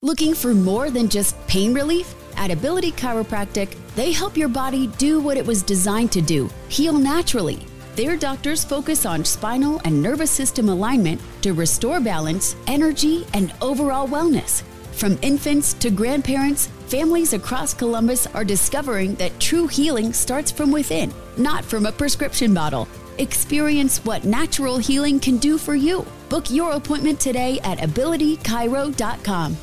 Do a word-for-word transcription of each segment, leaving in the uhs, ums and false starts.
Looking for more than just pain relief? At Ability Chiropractic, they help your body do what it was designed to do, heal naturally. Their doctors focus on spinal and nervous system alignment to restore balance, energy, and overall wellness. From infants to grandparents, families across Columbus are discovering that true healing starts from within, not from a prescription bottle. Experience what natural healing can do for you. Book your appointment today at ability chiro dot com.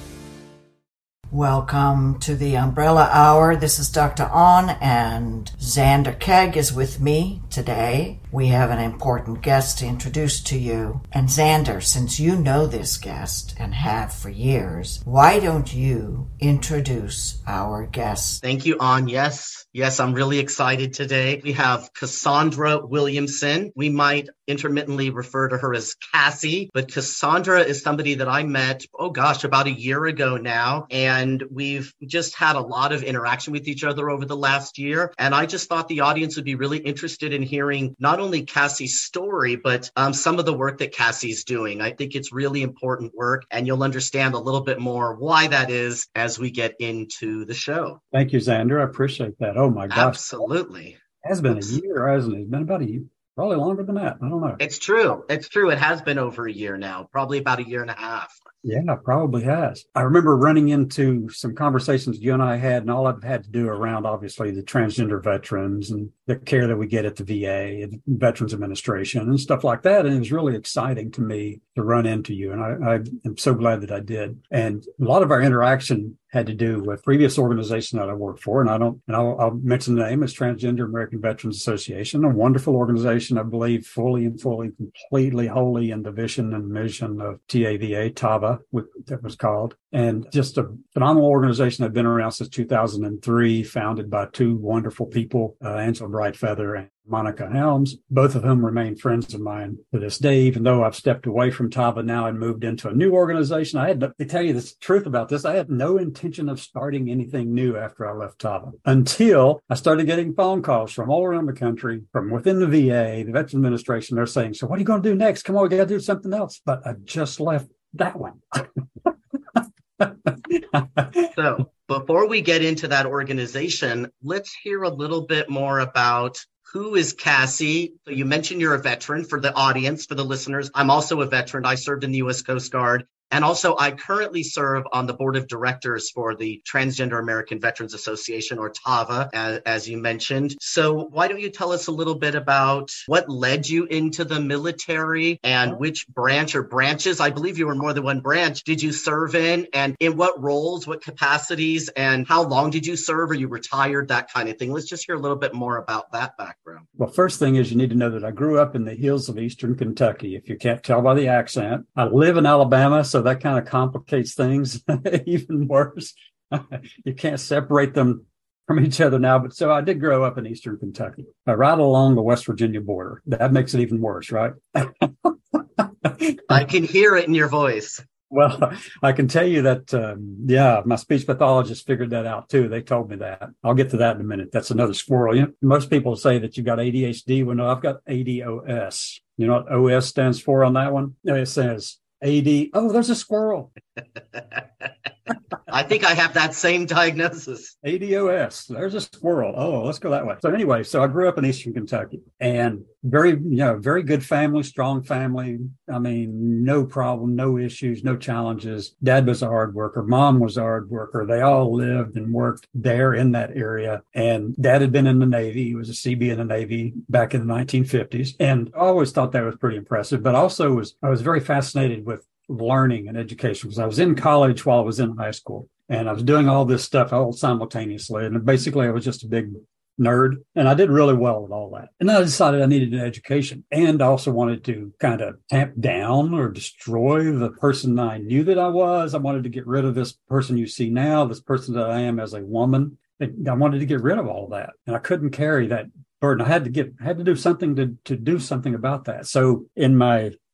Welcome to the Umbrella Hour. This is Doctor On, and Xander Keg is with me today. We have an important guest to introduce to you. And Xander, since you know this guest and have for years, why don't you introduce our guest? Thank you, On. Yes, yes, I'm really excited today. We have Cassandra Williamson. We might intermittently refer to her as Cassie, but Cassandra is somebody that I met, oh gosh, about a year ago now. And we've just had a lot of interaction with each other over the last year. And I just thought the audience would be really interested in hearing not only Cassie's story, but um, some of the work that Cassie's doing. I think it's really important work, and you'll understand a little bit more why that is as we get into the show. Thank you, Xander. I appreciate that. Oh my gosh. Absolutely. It has been a year, hasn't it? It's been about a year. Probably longer than that. I don't know. It's true. It's true. It has been over a year now, probably about a year and a half. Yeah, probably has. I remember running into some conversations you and I had, and all I've had to do around, obviously, the transgender veterans and the care that we get at the V A and Veterans Administration and stuff like that. And it was really exciting to me to run into you. And I, I am so glad that I did. And a lot of our interaction had to do with previous organization that I worked for. And I don't, and I'll, I'll mention the name, is Transgender American Veterans Association, a wonderful organization, I believe, fully and fully, completely, wholly in the vision and mission of T A V A, T A V A, that was called. And just a phenomenal organization that's been around since two thousand three, founded by two wonderful people, uh, Angela Brightfeather and Monica Helms, both of whom remain friends of mine to this day, even though I've stepped away from T A V A now and moved into a new organization. I had to, to tell you the truth about this. I had no intention of starting anything new after I left T A V A until I started getting phone calls from all around the country, from within the V A, the Veterans Administration. They're saying, so what are you going to do next? Come on, we got to do something else. But I just left that one. So before we get into that organization, let's hear a little bit more about who is Cassie. So you mentioned you're a veteran. For the audience, for the listeners, I'm also a veteran. I served in the U S Coast Guard. And also, I currently serve on the board of directors for the Transgender American Veterans Association, or T A V A, as, as you mentioned. So why don't you tell us a little bit about what led you into the military and which branch or branches, I believe you were more than one branch, did you serve in, and in what roles, what capacities, and how long did you serve? Are you retired, that kind of thing? Let's just hear a little bit more about that background. Well, first thing is you need to know that I grew up in the hills of eastern Kentucky. If you can't tell by the accent, I live in Alabama, so that kind of complicates things even worse. You can't separate them from each other now. But so I did grow up in eastern Kentucky, uh, right along the West Virginia border. That makes it even worse, right? I can hear it in your voice. Well, I can tell you that, um, yeah, my speech pathologist figured that out too. They told me that. I'll get to that in a minute. That's another squirrel. You know, most people say that you got A D H D. Well, no, I've got A D O S. You know what O S stands for on that one? No, it says A D. Oh, there's a squirrel. I think I have that same diagnosis. A D O S. There's a squirrel. Oh, let's go that way. So anyway, so I grew up in eastern Kentucky, and very, you know, very good family, strong family. I mean, no problem, no issues, no challenges. Dad was a hard worker. Mom was a hard worker. They all lived and worked there in that area. And Dad had been in the Navy. He was a C B in the Navy back in the nineteen fifties. And I always thought that was pretty impressive, but also was, I was very fascinated with learning and education, because I was in college while I was in high school, and I was doing all this stuff all simultaneously. And basically I was just a big nerd, and I did really well with all that. And then I decided I needed an education, and I also wanted to kind of tamp down or destroy the person I knew that I was. I wanted to get rid of this person you see now, this person that I am as a woman. I wanted to get rid of all that, and I couldn't carry that burden. I had to get, I had to do something to, to do something about that. So in my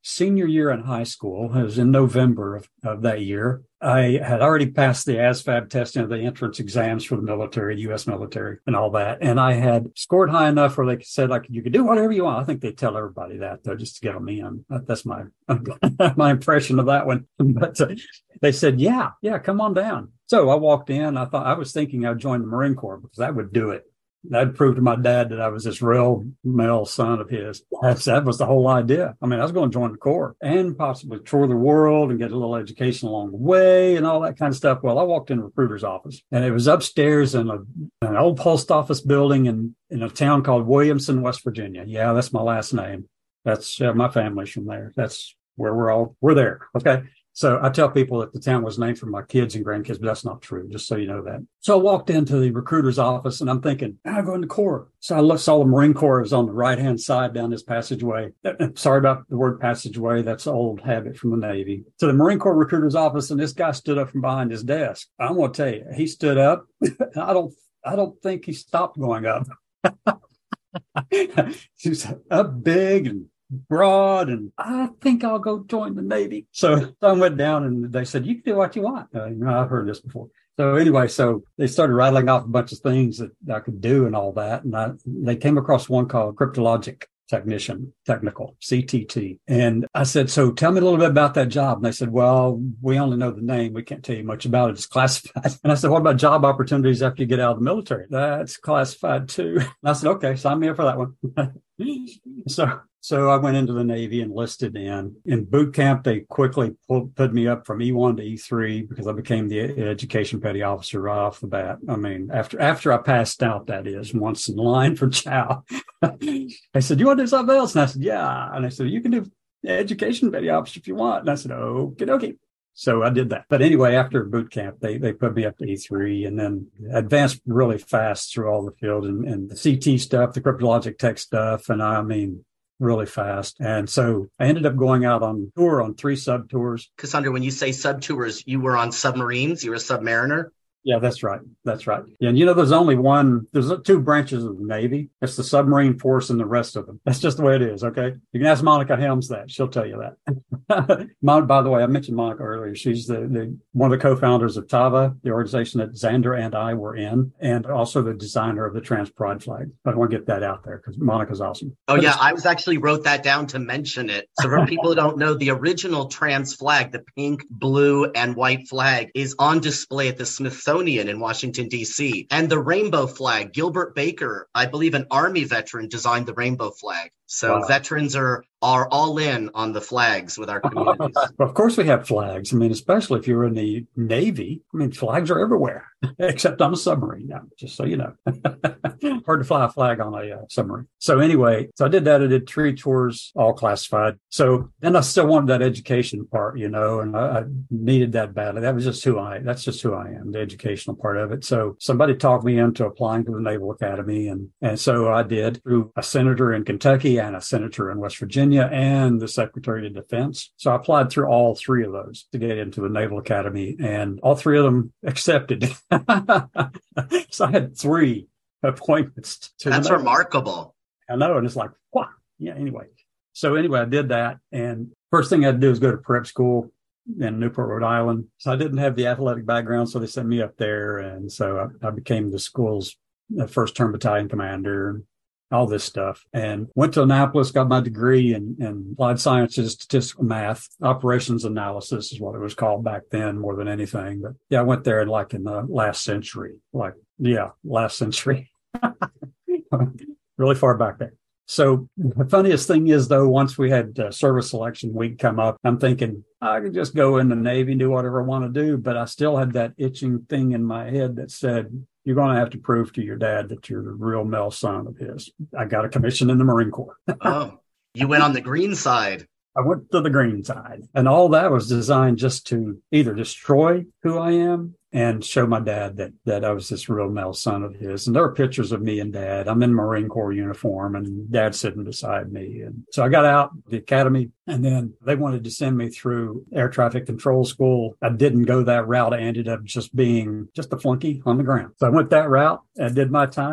senior year in high school. It was in November of, of that year. I had already passed the ASVAB testing of the entrance exams for the military, the U S military and all that. And I had scored high enough where they said, like, you could do whatever you want. I think they tell everybody that, though, just to get them in. That's my, my impression of that one. But uh, they said, yeah, yeah, come on down. So I walked in. I thought I was thinking I'd join the Marine Corps because that would do it. That'd prove to my dad that I was this real male son of his. That's, that was the whole idea. I mean, I was going to join the Corps and possibly tour the world and get a little education along the way and all that kind of stuff. Well, I walked in the recruiter's office, and it was upstairs in a, an old post office building in, in a town called Williamson, West Virginia. Yeah, that's my last name. That's uh, my family's from there. That's where we're all, we're there. Okay. So I tell people that the town was named for my kids and grandkids, but that's not true, just so you know that. So I walked into the recruiter's office and I'm thinking, I'll go in the Corps. So I looked, saw the Marine Corps was on the right-hand side down this passageway. Sorry about the word passageway. That's an old habit from the Navy. So the Marine Corps recruiter's office, and this guy stood up from behind his desk. I'm going to tell you, he stood up. I don't, I don't think he stopped going up. He's up big and broad, and I think I'll go join the Navy. So I went down and they said, you can do what you want. Uh, you know, I've heard this before. So anyway, so they started rattling off a bunch of things that I could do and all that. And I, they came across one called cryptologic technician, technical, C T T. And I said, so tell me a little bit about that job. And they said, well, we only know the name. We can't tell you much about it. It's classified. And I said, what about job opportunities after you get out of the military? That's classified too. And I said, okay, sign me up for that one. So, so I went into the Navy, enlisted in. In boot camp, they quickly pulled, put me up from E one to E three because I became the education petty officer right off the bat. I mean, after after I passed out, that is, once in line for chow. They said, you want to do something else? And I said, yeah. And they said, you can do education petty officer if you want. And I said, okay, okay. So I did that. But anyway, after boot camp, they, they put me up to E three and then advanced really fast through all the field and, and the C T stuff, the cryptologic tech stuff. And I mean, really fast. And so I ended up going out on tour on three sub tours. Cassandra, when you say sub tours, you were on submarines, you were a submariner? Yeah, that's right. That's right. Yeah, and you know, there's only one, there's two branches of the Navy. It's the submarine force and the rest of them. That's just the way it is, okay? You can ask Monica Helms that. She'll tell you that. Mon- By the way, I mentioned Monica earlier. She's the, the one of the co-founders of TAVA, the organization that Xander and I were in, and also the designer of the Trans Pride flag. I want to get that out there because Monica's awesome. Oh, but yeah. I was actually wrote that down to mention it. So for people who don't know, the original trans flag, the pink, blue, and white flag, is on display at the Smithsonian in Washington, D C. And the rainbow flag, Gilbert Baker, I believe an Army veteran, designed the rainbow flag. So wow. Veterans are are all in on the flags with our communities. Well, of course we have flags. I mean, especially if you're in the Navy. I mean, flags are everywhere, except on a submarine now, just so you know. Hard to fly a flag on a uh, submarine. So anyway, so I did that. I did three tours, all classified. So then I still wanted that education part, you know, and I, I needed that badly. That was just who I, that's just who I am, the educational part of it. So somebody talked me into applying to the Naval Academy. And, and so I did through a senator in Kentucky and a senator in West Virginia and the Secretary of Defense. So I applied through all three of those to get into the Naval Academy, and all three of them accepted. So I had three appointments. To That's the remarkable. I know. And it's like, what? Yeah, anyway. So anyway, I did that. And first thing I had to do was go to prep school in Newport, Rhode Island. So I didn't have the athletic background, so they sent me up there. And so I, I became the school's first term battalion commander, all this stuff, and went to Annapolis, got my degree in, in applied sciences, statistical math, operations analysis is what it was called back then more than anything. But yeah, I went there in like in the last century, like, yeah, last century, really far back there. So the funniest thing is, though, once we had uh, service selection week come up, I'm thinking I could just go in the Navy and do whatever I want to do. But I still had that itching thing in my head that said, you're going to have to prove to your dad that you're the real male son of his. I got a commission in the Marine Corps. Oh, you went on the green side. I went to the green side. And all that was designed just to either destroy who I am and show my dad that that I was this real male son of his. And there are pictures of me and Dad. I'm in Marine Corps uniform and Dad's sitting beside me. And so I got out the academy, and then they wanted to send me through air traffic control school. I didn't go that route. I ended up just being just a flunky on the ground. So I went that route and did my time.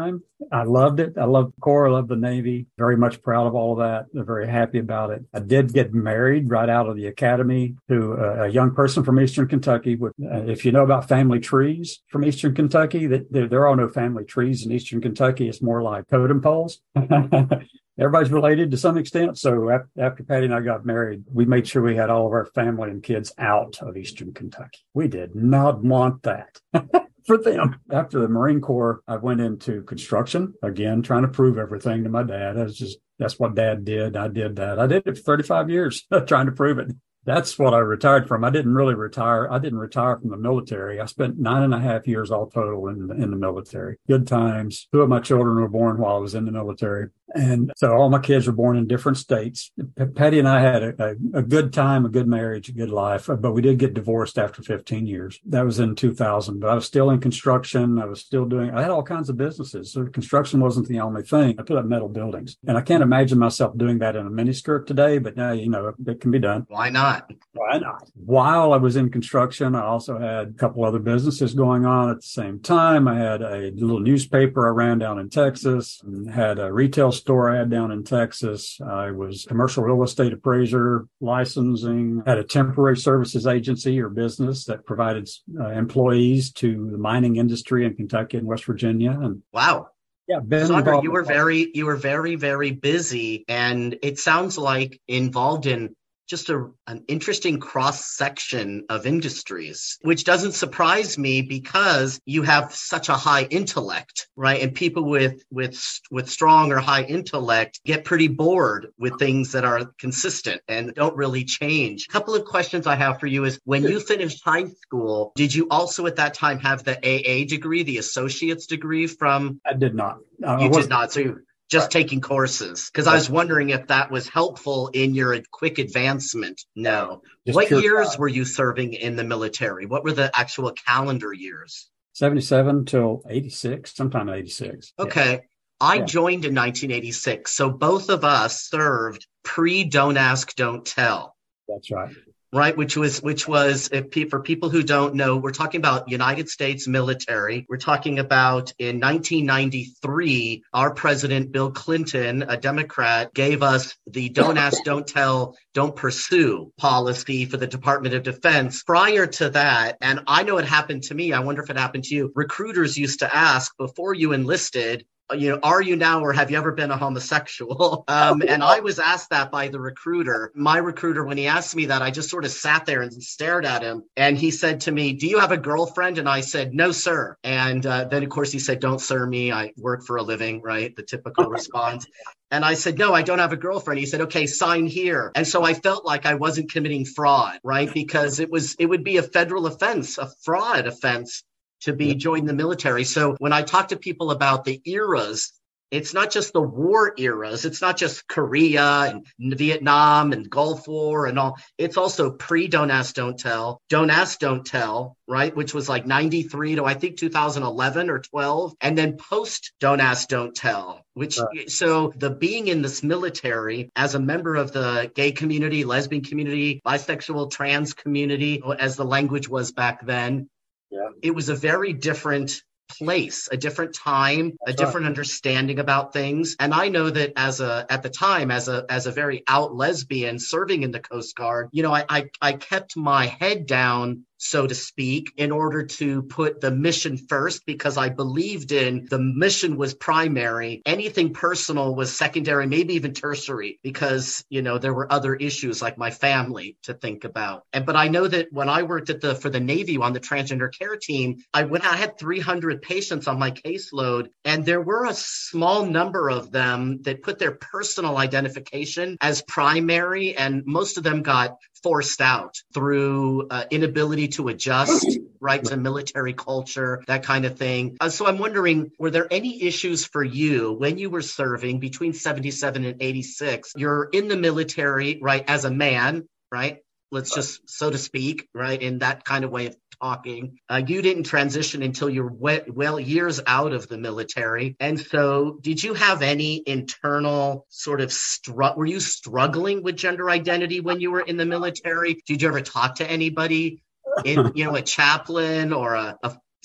I loved it. I loved the Corps. I loved the Navy. Very much proud of all of that. I'm very happy about it. I did get married right out of the academy to a, a young person from Eastern Kentucky. With, uh, if you know about family trees from Eastern Kentucky, that there, there are no family trees in Eastern Kentucky. It's more like totem poles. Everybody's related to some extent. So after, after Patty and I got married, we made sure we had all of our family and kids out of Eastern Kentucky. We did not want that. For them. After the Marine Corps, I went into construction, again, trying to prove everything to my dad. I was just, that's what Dad did. I did that. I did it for thirty-five years, trying to prove it. That's what I retired from. I didn't really retire. I didn't retire from the military. I spent nine and a half years all total in, in the military. Good times. Two of my children were born while I was in the military. And so all my kids were born in different states. Patty and I had a, a, a good time, a good marriage, a good life, but we did get divorced after fifteen years. That was in two thousand, but I was still in construction. I was still doing, I had all kinds of businesses. So construction wasn't the only thing. I put up metal buildings, and I can't imagine myself doing that in a miniskirt today, but now, you know, it can be done. Why not? Why not? While I was in construction, I also had a couple other businesses going on at the same time. I had a little newspaper I ran down in Texas, and had a retail store I had down in Texas. I was a commercial real estate appraiser, licensing, had a temporary services agency or business that provided uh, employees to the mining industry in Kentucky and West Virginia. And wow. Yeah, been Sandra, you were very, you were very, very busy, and it sounds like involved in just a, an interesting cross-section of industries, which doesn't surprise me because you have such a high intellect, right? And people with, with, with strong or high intellect get pretty bored with things that are consistent and don't really change. A couple of questions I have for you is, when you finished high school, did you also at that time have the A A degree, the associate's degree from? I did not. Uh, you did not. So you just right. taking courses, because I was wondering if that was helpful in your quick advancement. No. Just what years time. Were you serving in the military? What were the actual calendar years? seventy-seven till eighty-six, sometime in eighty-six. Okay. Yeah. I yeah. joined in nineteen eighty-six. So both of us served pre Don't Ask, Don't Tell. That's right. Right, which was, which was, if pe- for people who don't know, we're talking about United States military. We're talking about in nineteen ninety-three, our president, Bill Clinton, a Democrat, gave us the Don't Ask, Don't Tell, Don't Pursue policy for the Department of Defense. Prior to that, and I know it happened to me, I wonder if it happened to you, recruiters used to ask before you enlisted, you know, are you now or have you ever been a homosexual? Um, and I was asked that by the recruiter. My recruiter, when he asked me that, I just sort of sat there and stared at him. And he said to me, do you have a girlfriend? And I said, no, sir. And uh, then, of course, he said, don't sir me. I work for a living, right? The typical response. And I said, no, I don't have a girlfriend. He said, okay, sign here. And so I felt like I wasn't committing fraud, right? Because it was, it would be a federal offense, a fraud offense, to be join the military. So when I talk to people about the eras, it's not just the war eras. It's not just Korea and Vietnam and Gulf War and all. It's also pre Don't Ask, Don't Tell, Don't Ask, Don't Tell, right? Which was like ninety-three to I think two thousand eleven or twelve. And then post Don't Ask, Don't Tell, which right. So the being in this military as a member of the gay community, lesbian community, bisexual, trans community, as the language was back then, yeah. It was a very different place, a different time, a That's different right. understanding about things. And I know that as a, at the time, as a, as a very out lesbian serving in the Coast Guard, you know, I, I, I kept my head down, so to speak, in order to put the mission first, because I believed in the mission was primary. Anything personal was secondary, maybe even tertiary, because, you know, there were other issues like my family to think about. And, but I know that when I worked at the, for the Navy on the transgender care team, I went, I had three hundred patients on my caseload, and there were a small number of them that put their personal identification as primary, and most of them got forced out through uh, inability to adjust, right, to military culture, that kind of thing. Uh, so I'm wondering, were there any issues for you when you were serving between seventy-seven and eighty-six? You're in the military, right, as a man, right? Let's just, so to speak, right, in that kind of way of talking. Uh, you didn't transition until you're we- well years out of the military. And so did you have any internal sort of, stru- were you struggling with gender identity when you were in the military? Did you ever talk to anybody, in, you know, a chaplain or a, a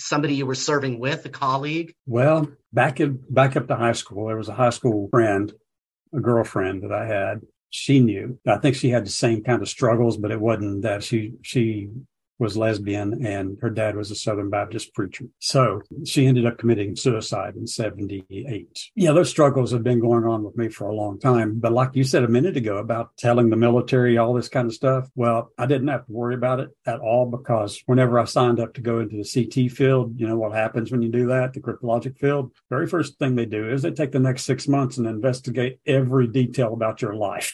somebody you were serving with, a colleague? Well, back in, back up to high school, there was a high school friend, a girlfriend that I had. She knew. I think she had the same kind of struggles, but it wasn't that she, she was lesbian and her dad was a Southern Baptist preacher. So she ended up committing suicide in seventy-eight. Yeah, those struggles have been going on with me for a long time. But like you said a minute ago about telling the military all this kind of stuff, well, I didn't have to worry about it at all because whenever I signed up to go into the C T field, you know what happens when you do that, the cryptologic field? Very first thing they do is they take the next six months and investigate every detail about your life.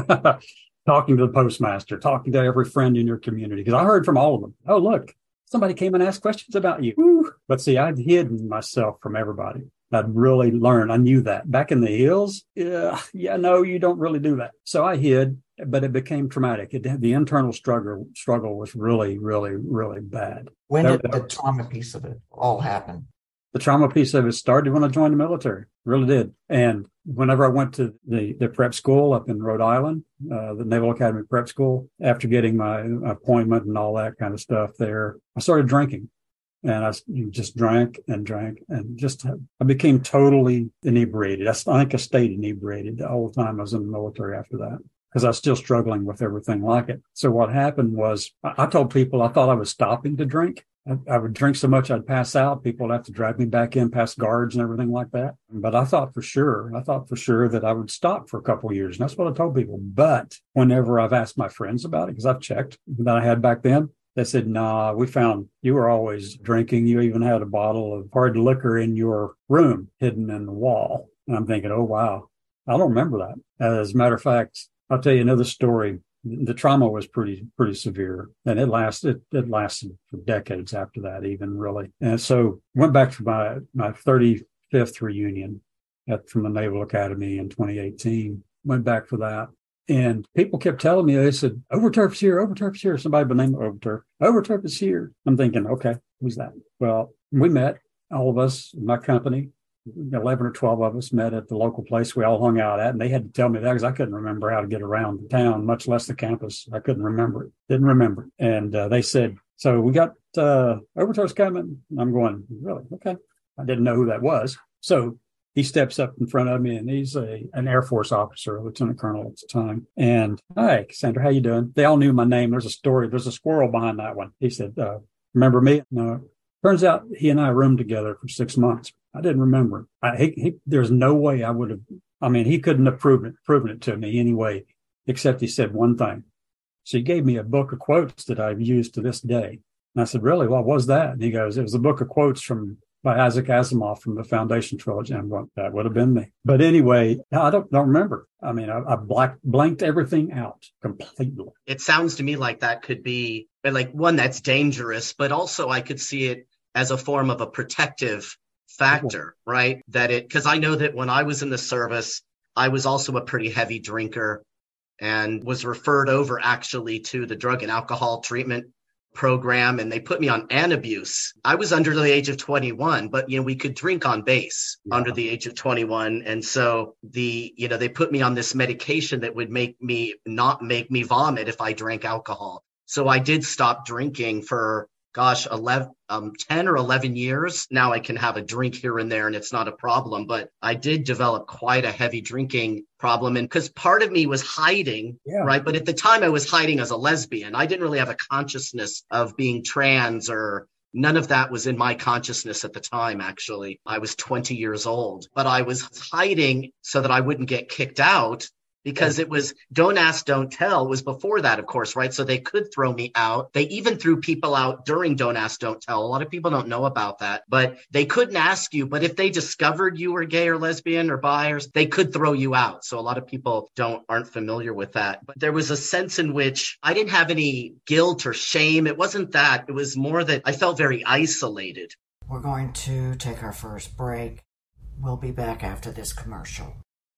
Talking to the postmaster, talking to every friend in your community. Because I heard from all of them, oh, look, somebody came and asked questions about you. Woo. But see, I'd hidden myself from everybody. I'd really learned. I knew that. Back in the hills, yeah, yeah, no, you don't really do that. So I hid, but it became traumatic. It, the internal struggle struggle was really, really, really bad. When that, did the trauma piece of it all happen? The trauma piece of it started when I joined the military. Really did. And whenever I went to the, the prep school up in Rhode Island, uh, the Naval Academy prep school, after getting my appointment and all that kind of stuff there, I started drinking. And I just drank and drank and just, I became totally inebriated. I, I think I stayed inebriated the whole time I was in the military after that, because I was still struggling with everything like it. So what happened was I, I told people I thought I was stopping to drink. I, I would drink so much I'd pass out. People would have to drag me back in past guards and everything like that. But I thought for sure, I thought for sure that I would stop for a couple of years. And that's what I told people. But whenever I've asked my friends about it, because I've checked that I had back then, they said, nah, we found you were always drinking. You even had a bottle of hard liquor in your room hidden in the wall. And I'm thinking, oh, wow, I don't remember that. As a matter of fact, I'll tell you another story. The trauma was pretty, pretty severe, and it lasted, it lasted for decades after that, even really. And so went back to my, my thirty-fifth reunion at, from the Naval Academy in twenty eighteen, went back for that. And people kept telling me, they said, Overturf's here, Overturf's here. Somebody by the name of Overturf. Overturf is here. I'm thinking, okay, who's that? Well, we met, all of us, my company, eleven or twelve of us met at the local place we all hung out at. And they had to tell me that because I couldn't remember how to get around the town, much less the campus. I couldn't remember it. Didn't remember it. And uh, they said, so we got uh, Overturf's coming. And I'm going, really? Okay. I didn't know who that was. So he steps up in front of me, and he's a an Air Force officer, a lieutenant colonel at the time. And, hi, Cassandra, how you doing? They all knew my name. There's a story. There's a squirrel behind that one. He said, uh, remember me? No. Turns out he and I roomed together for six months. I didn't remember. I, he, he, there's no way I would have, I mean, he couldn't have proven it, proven it to me anyway, except he said one thing. So he gave me a book of quotes that I've used to this day. And I said, really? What was that? And he goes, it was a book of quotes from by Isaac Asimov from the Foundation trilogy. I'm going, that would have been me. But anyway, I don't don't remember. I mean, I, I black, blanked everything out completely. It sounds to me like that could be like one that's dangerous, but also I could see it as a form of a protective factor, right? That it, because I know that when I was in the service, I was also a pretty heavy drinker and was referred over actually to the drug and alcohol treatment program, and they put me on Antabuse. I was under the age of twenty-one, but you know, we could drink on base yeah. under the age of twenty-one. And so the, you know, they put me on this medication that would make me not make me vomit if I drank alcohol. So I did stop drinking for, gosh, eleven, um, ten or eleven years. Now I can have a drink here and there and it's not a problem, but I did develop quite a heavy drinking problem. And because part of me was hiding, yeah. right? But at the time I was hiding as a lesbian. I didn't really have a consciousness of being trans, or none of that was in my consciousness at the time, actually. I was twenty years old, but I was hiding so that I wouldn't get kicked out. Because it was don't ask, don't tell was before that, of course, right? So they could throw me out. They even threw people out during don't ask, don't tell. A lot of people don't know about that, but they couldn't ask you. But if they discovered you were gay or lesbian or bi, or, they could throw you out. So a lot of people don't aren't familiar with that. But there was a sense in which I didn't have any guilt or shame. It wasn't that. It was more that I felt very isolated. We're going to take our first break. We'll be back after this commercial.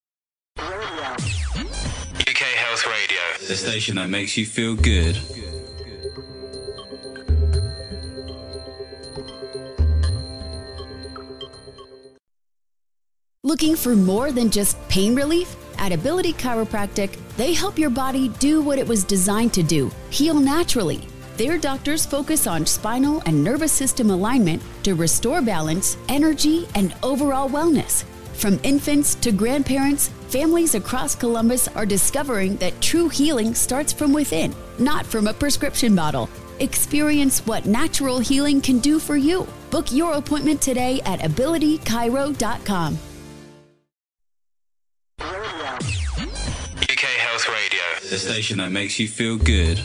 U K Health Radio, the station that makes you feel good. Looking for more than just pain relief? At Ability Chiropractic, they help your body do what it was designed to do, heal naturally. Their doctors focus on spinal and nervous system alignment to restore balance, energy, and overall wellness. From infants to grandparents, families across Columbus are discovering that true healing starts from within, not from a prescription bottle. Experience what natural healing can do for you. Book your appointment today at ability chiro dot com. U K Health Radio, the station that makes you feel good.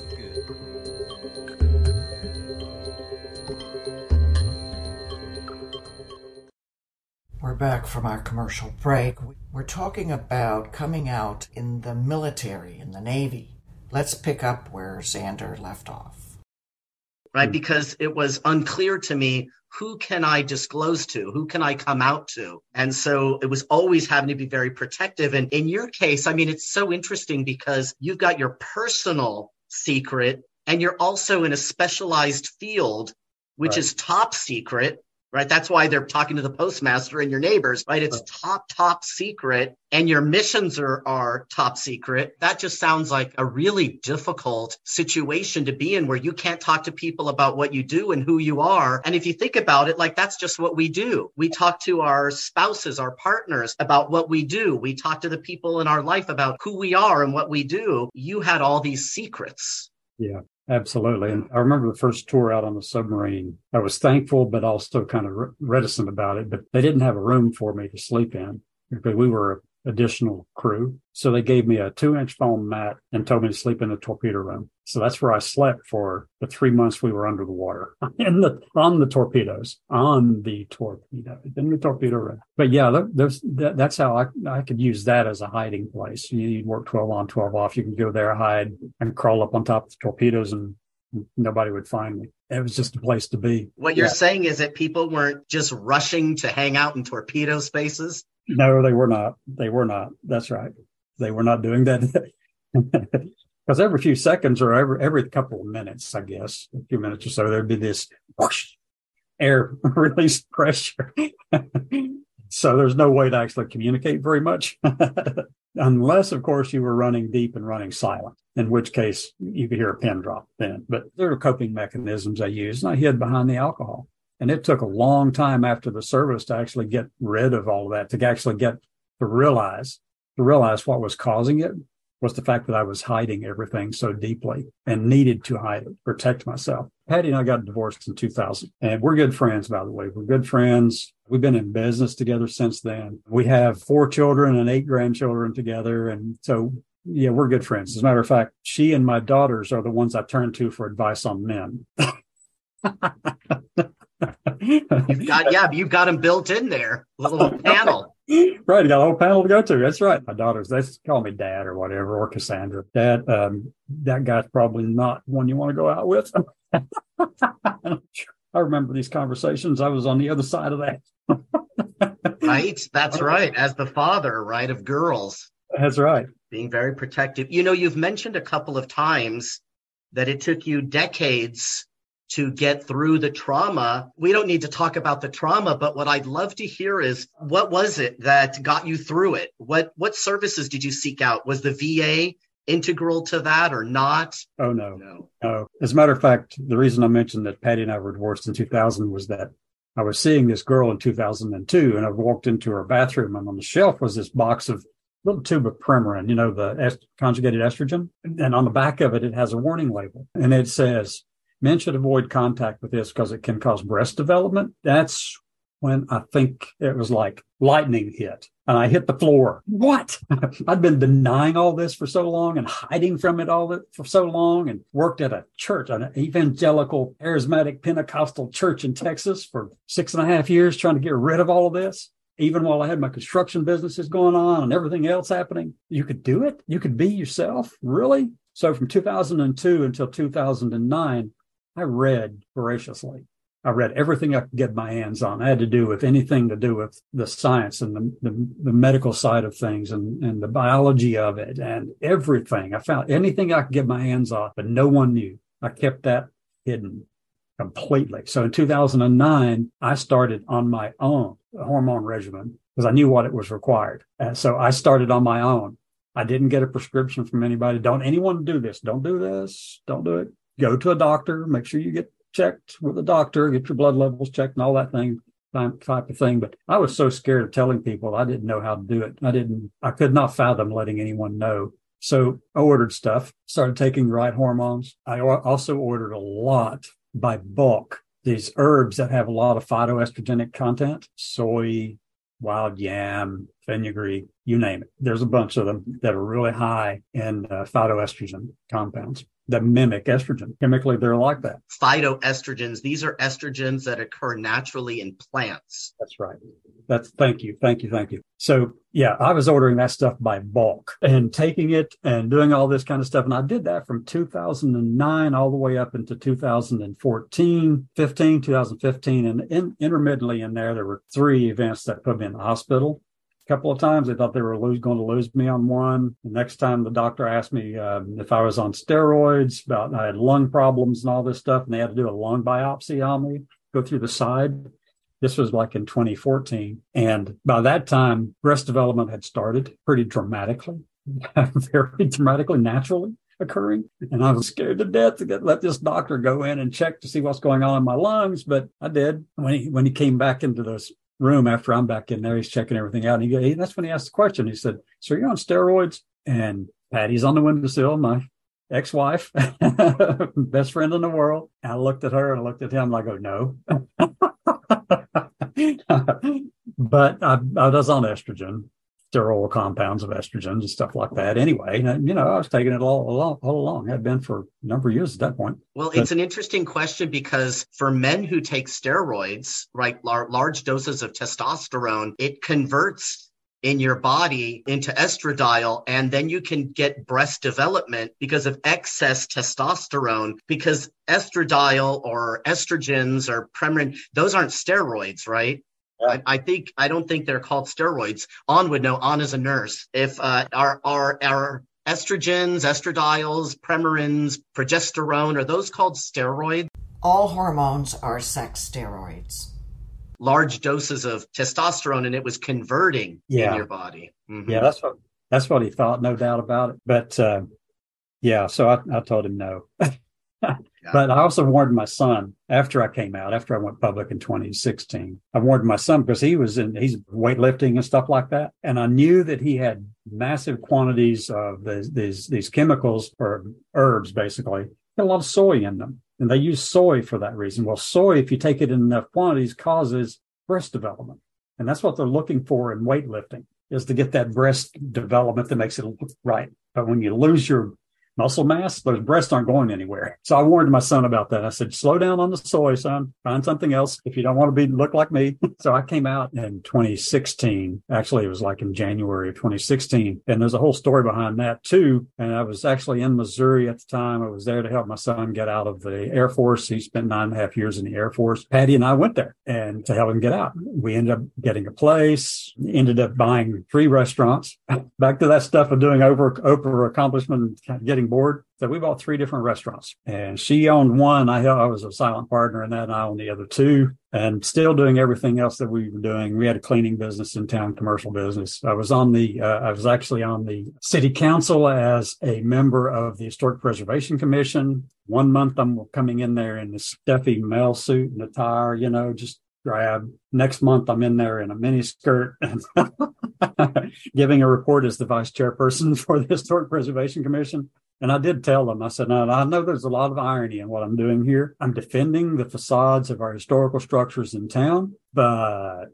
We're back from our commercial break. We're talking about coming out in the military, in the Navy. Let's pick up where Xander left off. Right, because it was unclear to me, who can I disclose to? Who can I come out to? And so it was always having to be very protective. And in your case, I mean, it's so interesting because you've got your personal secret and you're also in a specialized field, which Right. is top secret. Right. That's why they're talking to the postmaster and your neighbors, right? It's top, top secret, and your missions are, are top secret. That just sounds like a really difficult situation to be in, where you can't talk to people about what you do and who you are. And if you think about it, like, that's just what we do. We talk to our spouses, our partners about what we do. We talk to the people in our life about who we are and what we do. You had all these secrets. Yeah. Absolutely. And I remember the first tour out on the submarine. I was thankful, but also kind of reticent about it. But they didn't have a room for me to sleep in because we were additional crew. So they gave me a two inch foam mat and told me to sleep in the torpedo room. So that's where I slept for the three months we were under the water in the, on the torpedoes, on the torpedo, in the torpedo room. But yeah, that, that, that's how I, I could use that as a hiding place. You, you'd work twelve on, twelve off. You can go there, hide, and crawl up on top of the torpedoes, and nobody would find me. It was just a place to be. What you're yeah. saying is that people weren't just rushing to hang out in torpedo spaces? No, they were not. They were not. That's right. They were not doing that. Because every few seconds or every every couple of minutes, I guess, a few minutes or so, there'd be this whoosh, air release pressure. So there's no way to actually communicate very much. Unless, of course, you were running deep and running silent, in which case you could hear a pin drop then. But there were coping mechanisms I used, and I hid behind the alcohol. And it took a long time after the service to actually get rid of all of that, to actually get to realize, to realize what was causing it was the fact that I was hiding everything so deeply and needed to hide it, protect myself. Patty and I got divorced in two thousand, and we're good friends, by the way. We're good friends. We've been in business together since then. We have four children and eight grandchildren together. And so, yeah, we're good friends. As a matter of fact, she and my daughters are the ones I turn to for advice on men. You've got, yeah, you've got them built in there, a little panel. Right, you got a whole panel to go to. That's right. My daughters, they call me Dad or whatever, or Cassandra. Dad, um, that guy's probably not one you want to go out with. I remember these conversations. I was on the other side of that. Right, that's right. As the father, right, of girls. That's right. Being very protective. You know, you've mentioned a couple of times that it took you decades to get through the trauma. We don't need to talk about the trauma, but what I'd love to hear is, what was it that got you through it? What what services did you seek out? Was the V A integral to that or not? Oh, no. No. No. As a matter of fact, the reason I mentioned that Patty and I were divorced in two thousand was that I was seeing this girl in two thousand two, and I walked into her bathroom, and on the shelf was this box of little tube of Premarin, you know, the est- conjugated estrogen. And on the back of it, it has a warning label, and it says, men should avoid contact with this because it can cause breast development. That's when I think it was like lightning hit, and I hit the floor. What? I'd been denying all this for so long and hiding from it all for so long, and worked at a church, an evangelical, charismatic Pentecostal church in Texas for six and a half years, trying to get rid of all of this. Even while I had my construction businesses going on and everything else happening, you could do it. You could be yourself. Really? So from two thousand two until two thousand nine, I read voraciously. I read everything I could get my hands on. I had to do with anything to do with the science and the, the, the medical side of things and, and the biology of it and everything. I found anything I could get my hands on, but no one knew. I kept that hidden completely. So in two thousand nine, I started on my own a hormone regimen because I knew what it was required. And so I started on my own. I didn't get a prescription from anybody. Don't anyone do this. Don't do this. Don't do it. go to a doctor, make sure you get checked with a doctor, get your blood levels checked and all that thing, type of thing. But I was so scared of telling people I didn't know how to do it. I didn't, I could not fathom letting anyone know. So I ordered stuff, started taking the right hormones. I also ordered a lot by bulk, these herbs that have a lot of phytoestrogenic content, soy, wild yam, fenugreek, you name it. There's a bunch of them that are really high in uh, phytoestrogen compounds that mimic estrogen. Chemically, they're like that. Phytoestrogens, these are estrogens that occur naturally in plants. That's right. That's thank you. Thank you. Thank you. So yeah, I was ordering that stuff by bulk and taking it and doing all this kind of stuff. And I did that from two thousand nine all the way up into two thousand fourteen, fifteen, two thousand fifteen. And in, intermittently in there, there were three events that put me in the hospital. Couple of times they thought they were lose, going to lose me on one. The next time the doctor asked me um, if I was on steroids, about I had lung problems and all this stuff, and they had to do a lung biopsy on me, go through the side. This was like in twenty fourteen. And by that time, breast development had started pretty dramatically, very dramatically, naturally occurring. And I was scared to death to get, let this doctor go in and check to see what's going on in my lungs. But I did. When he, when he came back into those room after I'm back in there, he's checking everything out. And he, he that's when he asked the question. He said, "So you're on steroids?" And Patty's on the windowsill, my ex-wife, best friend in the world. And I looked at her and I looked at him. And I go, "No." But I, I was on estrogen, steroidal compounds of estrogen and stuff like that. Anyway, and, you know, I was taking it all along, all along. I'd been for a number of years at that point. Well, but, it's an interesting question because for men who take steroids, right, lar- large doses of testosterone, it converts in your body into estradiol, and then you can get breast development because of excess testosterone, because estradiol or estrogens or Premarin, those aren't steroids, right? I, I think I don't think they're called steroids. On would know. On is a nurse. If uh, our our our estrogens, estradiols, Premarins, progesterone, are those called steroids? All hormones are sex steroids. Large doses of testosterone, and it was converting yeah. in your body. Mm-hmm. Yeah, that's what that's what he thought, no doubt about it. But uh, yeah, so I, I told him no. Yeah. But I also warned my son after I came out, after I went public in twenty sixteen. I warned my son because he was in, he's weightlifting and stuff like that. And I knew that he had massive quantities of these, these, these chemicals or herbs, basically. Had a lot of soy in them. And they use soy for that reason. Well, soy, if you take it in enough quantities, causes breast development. And that's what they're looking for in weightlifting, is to get that breast development that makes it look right. But when you lose your muscle mass, those breasts aren't going anywhere. So I warned my son about that. I said, slow down on the soy, son. Find something else if you don't want to be look like me. So I came out in twenty sixteen. Actually, it was like in January of twenty sixteen. And there's a whole story behind that too. And I was actually in Missouri at the time. I was there to help my son get out of the Air Force. He spent nine and a half years in the Air Force. Patty and I went there and to help him get out. We ended up getting a place, ended up buying three restaurants. Back to that stuff of doing over, over accomplishment and getting bored. So we bought three different restaurants, and she owned one. I, I was a silent partner in that, and I owned the other two, and still doing everything else that we were doing. We had a cleaning business in town, commercial business. I was on the, uh, I was actually on the city council as a member of the Historic Preservation Commission. One month I'm coming in there in the stuffy male suit and attire, you know, just grab. Next month I'm in there in a mini skirt and giving a report as the vice chairperson for the Historic Preservation Commission. And I did tell them, I said, no, I know there's a lot of irony in what I'm doing here. I'm defending the facades of our historical structures in town, but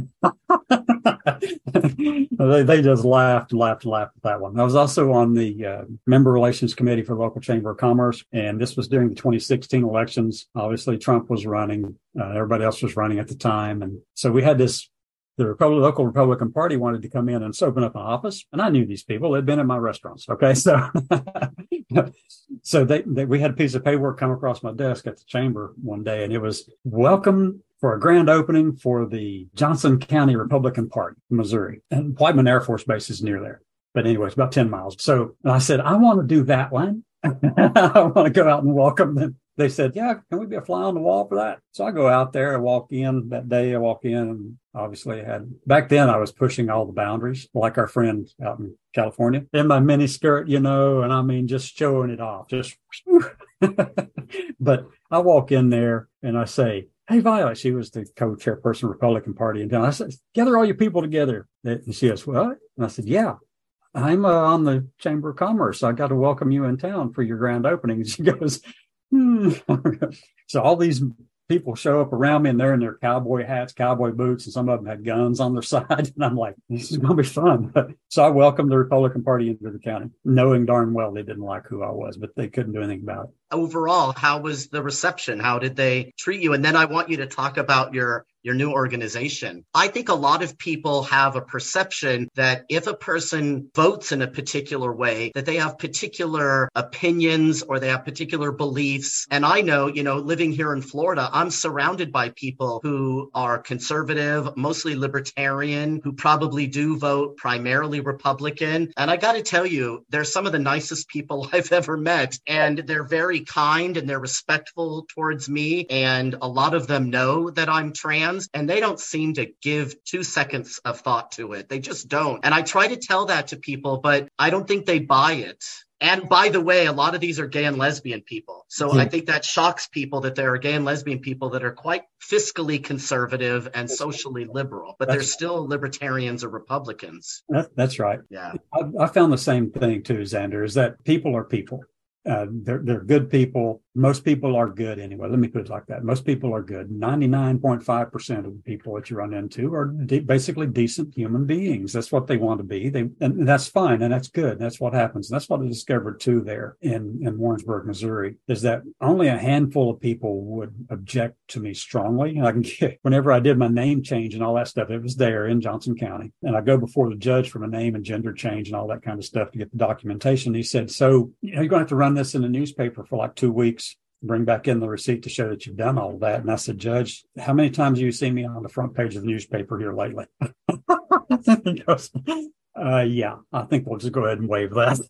they, they just laughed, laughed, laughed at that one. I was also on the uh, Member Relations Committee for the local Chamber of Commerce, and this was during the twenty sixteen elections. Obviously, Trump was running. Uh, everybody else was running at the time. And so we had this. The Republic, local Republican Party wanted to come in and open up an office. And I knew these people. They'd been in my restaurants. Okay. So, so they, they, we had a piece of paperwork come across my desk at the chamber one day, and it was welcome for a grand opening for the Johnson County Republican Party, Missouri. And Whiteman Air Force Base is near there. But anyway, it's about ten miles. So I said, I want to do that one. I want to go out and welcome them. they said, yeah, can we be a fly on the wall for that? So I go out there, I walk in that day, I walk in, and obviously I had, back then I was pushing all the boundaries, like our friend out in California, in my mini skirt, you know, and I mean, just showing it off, just, but I walk in there and I say, hey, Violet, she was the co-chairperson of the Republican Party in town. I said, gather all your people together. And she goes, what? And I said, yeah, I'm uh, on the Chamber of Commerce. I got to welcome you in town for your grand opening. And she goes, hmm. So all these people show up around me and they're in their cowboy hats, cowboy boots, and some of them had guns on their side. And I'm like, this is going to be fun. So I welcomed the Republican Party into the county, knowing darn well they didn't like who I was, but they couldn't do anything about it. Overall, how was the reception? How did they treat you? And then I want you to talk about your your new organization. I think a lot of people have a perception that if a person votes in a particular way, that they have particular opinions or they have particular beliefs. And I know, you know, living here in Florida, I'm surrounded by people who are conservative, mostly libertarian, who probably do vote primarily Republican. And I got to tell you, they're some of the nicest people I've ever met. And they're very kind and they're respectful towards me. And a lot of them know that I'm trans. And they don't seem to give two seconds of thought to it. They just don't. And I try to tell that to people, but I don't think they buy it. And by the way, a lot of these are gay and lesbian people. So mm-hmm. I think that shocks people that there are gay and lesbian people that are quite fiscally conservative and socially liberal, but that's, they're still libertarians or Republicans. That, that's right. Yeah. I, I found the same thing too, Xander, is that people are people. Uh, they're, they're good people. Most people are good anyway. Let me put it like that. Most people are good. ninety-nine point five percent of the people that you run into are de- basically decent human beings. That's what they want to be. They, and that's fine. And that's good. That's what happens. And that's what I discovered too there in, in Warrensburg, Missouri, is that only a handful of people would object to me strongly. And I can get, whenever I did my name change and all that stuff, it was there in Johnson County. And I go before the judge for my name and gender change and all that kind of stuff to get the documentation. He said, so, you know, you're going to have to run this in the newspaper for like two weeks, bring back in the receipt to show that you've done all of that. And I said, Judge, how many times have you seen me on the front page of the newspaper here lately? He goes, uh, yeah, I think we'll just go ahead and waive that.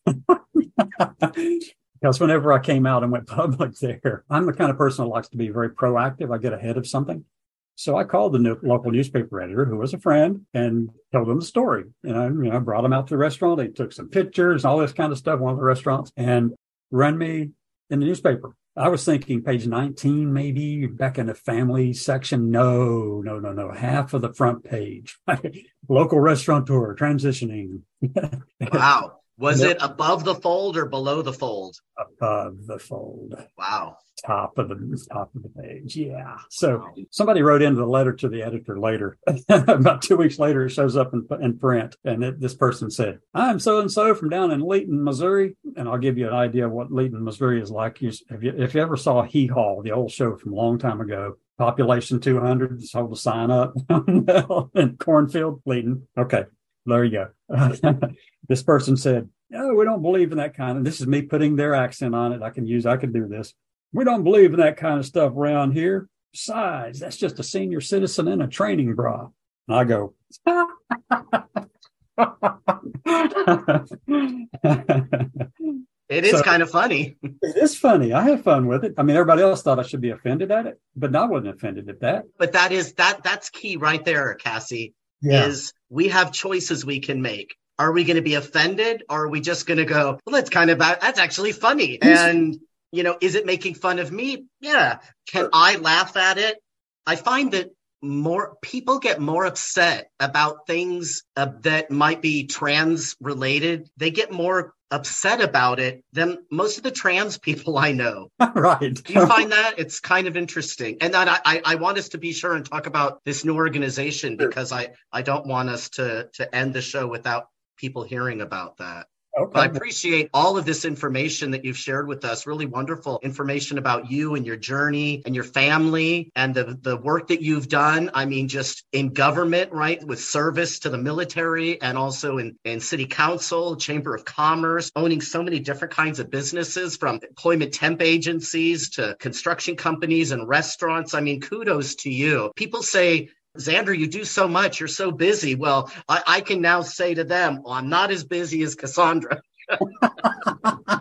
Because whenever I came out and went public there, I'm the kind of person who likes to be very proactive. I get ahead of something. So I called the new, local newspaper editor, who was a friend, and told him the story. And I, you know, brought him out to the restaurant. They took some pictures, all this kind of stuff, one of the restaurants, and ran me in the newspaper. I was thinking page nineteen, maybe back in the family section. No, no, no, no. Half of the front page. Local restaurateur transitioning. Wow. Was it above the fold or below the fold? Above the fold. Wow. Top of the top of the page. Yeah. So somebody wrote into the letter to the editor later. About two weeks later, it shows up in, in print. And it, this person said, I'm so-and-so from down in Leighton, Missouri. And I'll give you an idea of what Leighton, Missouri is like. You, if, you, if you ever saw Hee Haw, the old show from a long time ago, population two hundred, just hold the sign up in Cornfield, Leighton. Okay. There you go. This person said, no, we don't believe in that kind of, this is me putting their accent on it. I can use, I can do this. We don't believe in that kind of stuff around here. Besides, that's just a senior citizen in a training bra. And I go, it is so, kind of funny. It is funny. I have fun with it. I mean, everybody else thought I should be offended at it, but I wasn't offended at that. But that is, that that's key right there, Cassie, yeah. Is we have choices we can make. Are we going to be offended, or are we just going to go, well, that's kind of, that's actually funny. And, you know, is it making fun of me? Yeah. Can I laugh at it? I find that more people get more upset about things uh, that might be trans related. They get more upset about it than most of the trans people I know. Right. Do you find that? It's kind of interesting. And then I, I, I want us to be sure and talk about this new organization, because I, I don't want us to, to end the show without people hearing about that. Okay. But I appreciate all of this information that you've shared with us. Really wonderful information about you and your journey and your family and the, the work that you've done. I mean, just in government, right? With service to the military and also in, in city council, chamber of commerce, owning so many different kinds of businesses, from employment temp agencies to construction companies and restaurants. I mean, kudos to you. People say, Xander, you do so much. You're so busy. Well, I, I can now say to them, well, I'm not as busy as Cassandra.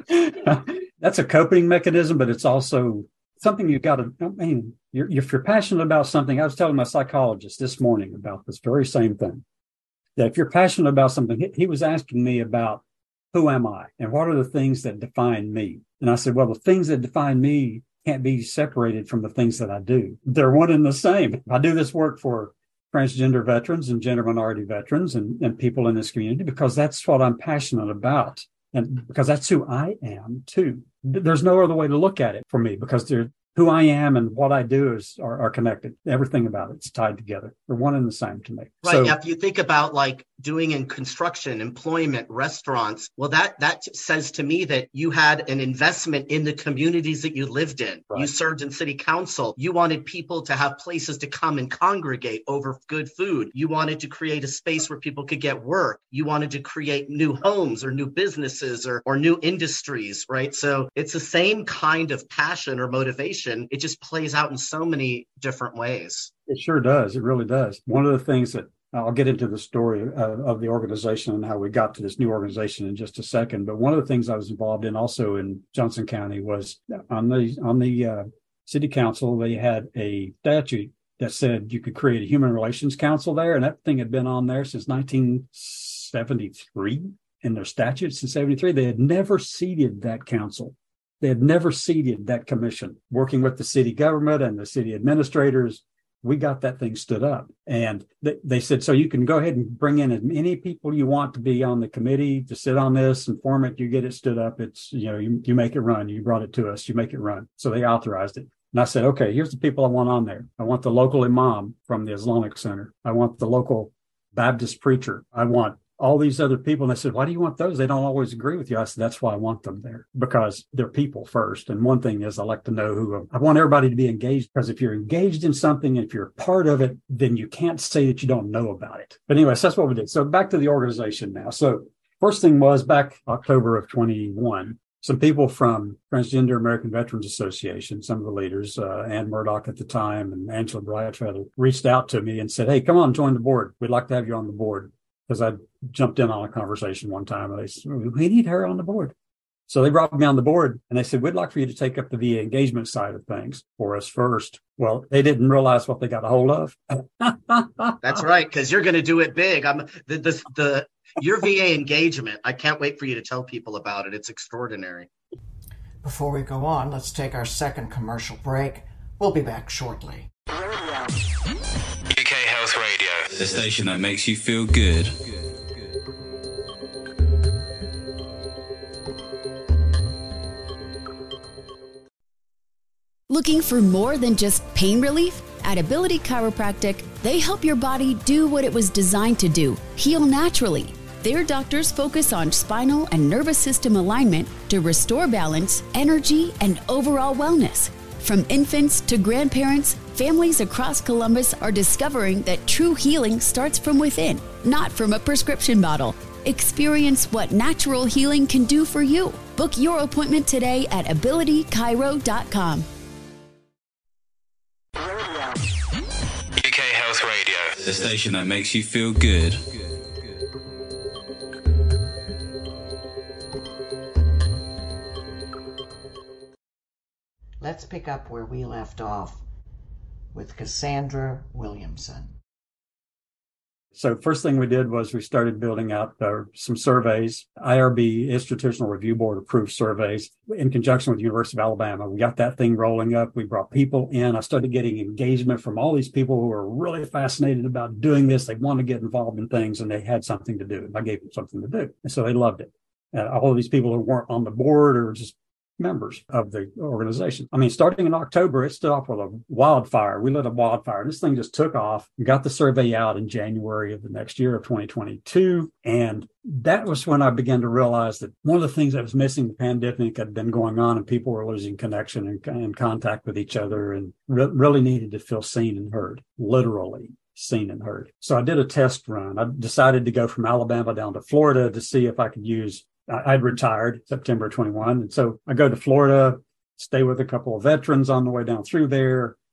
That's a coping mechanism, but it's also something you've got to, I mean, you're, if you're passionate about something, I was telling my psychologist this morning about this very same thing, that if you're passionate about something, he, he was asking me about who am I and what are the things that define me? And I said, well, the things that define me can't be separated from the things that I do. They're one and the same. I do this work for transgender veterans and gender minority veterans and, and people in this community because that's what I'm passionate about. And because that's who I am too. There's no other way to look at it for me because they're, who I am and what I do is are, are connected. Everything about it's tied together. They're one and the same to me. Right. So, if you think about like doing in construction, employment, restaurants, well, that that says to me that you had an investment in the communities that you lived in. Right. You served in city council. You wanted people to have places to come and congregate over good food. You wanted to create a space where people could get work. You wanted to create new homes or new businesses or, or new industries, right? So it's the same kind of passion or motivation. It just plays out in so many different ways. It sure does. It really does. One of the things that I'll get into the story of, of the organization and how we got to this new organization in just a second. But one of the things I was involved in also in Johnson County was on the on the uh, city council, they had a statute that said you could create a human relations council there. And that thing had been on there since nineteen seventy-three in their statutes in seventy-three. They had never seated that council. They had never seated that commission. Working with the city government and the city administrators, we got that thing stood up. And they, they said, so you can go ahead and bring in as many people you want to be on the committee to sit on this and form it. You get it stood up. It's, you know, you, you make it run. You brought it to us. You make it run. So they authorized it. And I said, okay, here's the people I want on there. I want the local imam from the Islamic Center. I want the local Baptist preacher. I want all these other people. And I said, why do you want those? They don't always agree with you. I said, that's why I want them there, because they're people first. And one thing is I like to know who, I want everybody to be engaged, because if you're engaged in something, if you're a part of it, then you can't say that you don't know about it. But anyways, that's what we did. So back to the organization now. So first thing was back October of twenty-one, some people from Transgender American Veterans Association, some of the leaders, uh, Ann Murdoch at the time and Angela Brightfeather, reached out to me and said, hey, come on, join the board. We'd like to have you on the board. Because I jumped in on a conversation one time and they said, we need her on the board. So they brought me on the board and they said, we'd like for you to take up the V A engagement side of things for us first. Well, they didn't realize what they got a hold of. That's right, because you're going to do it big. I'm the, the, the your V A engagement. I can't wait for you to tell people about it. It's extraordinary. Before we go on, let's take our second commercial break. We'll be back shortly. U K Health Radio, the station that makes you feel good. Looking for more than just pain relief? At Ability Chiropractic, they help your body do what it was designed to do, heal naturally. Their doctors focus on spinal and nervous system alignment to restore balance, energy, and overall wellness. From infants to grandparents, families across Columbus are discovering that true healing starts from within, not from a prescription bottle. Experience what natural healing can do for you. Book your appointment today at ability chiro dot com. U K Health Radio, the station that makes you feel good. Let's pick up where we left off with Cassandra Williamson. So first thing we did was we started building out uh, some surveys. I R B, Institutional Review Board approved surveys in conjunction with the University of Alabama. We got that thing rolling up. We brought people in. I started getting engagement from all these people who were really fascinated about doing this. They wanted to get involved in things and they had something to do. I gave them something to do. And so they loved it. Uh, all of these people who weren't on the board or just members of the organization. I mean, starting in October, it stood off with a wildfire. We lit a wildfire. This thing just took off. We got the survey out in January of the next year of twenty twenty-two. And that was when I began to realize that one of the things that was missing, the pandemic had been going on and people were losing connection and, and contact with each other and re- really needed to feel seen and heard, literally seen and heard. So I did a test run. I decided to go from Alabama down to Florida to see if I could use I'd retired September twenty-first. And so I go to Florida, stay with a couple of veterans on the way down through there,